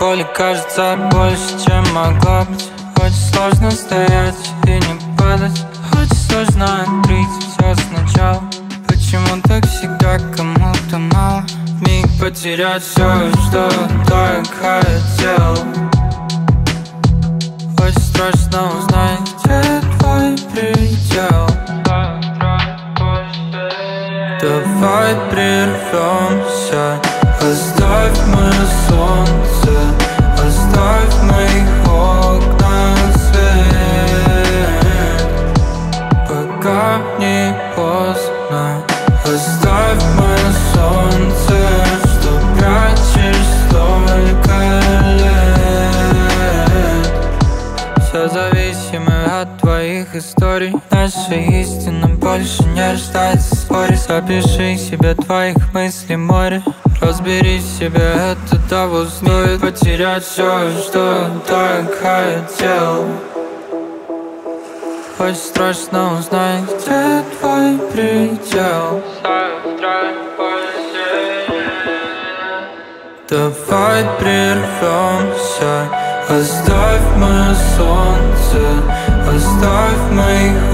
боли кажется больше, чем могло быть. Очень сложно стоять и не падать. Очень сложно открыть все сначала. Почему так всегда кому-то мало? Миг потерять все, что так хотел. Очень страшно узнать, где твой предел. Давай прервемся. Оставь мое солнце, оставь в моих окнах свет, пока не поздно. Оставь мое солнце, что прячешь столько лет. Все зависимо от твоих историй. Наша истина больше не рождается в споре. Запиши себе твоих мыслей море. Разбери в себе, это того стоит. Потерять все, что так хотел. Очень страшно узнать, где твой предел. Давай прервемся. Оставь мое солнце, оставь моих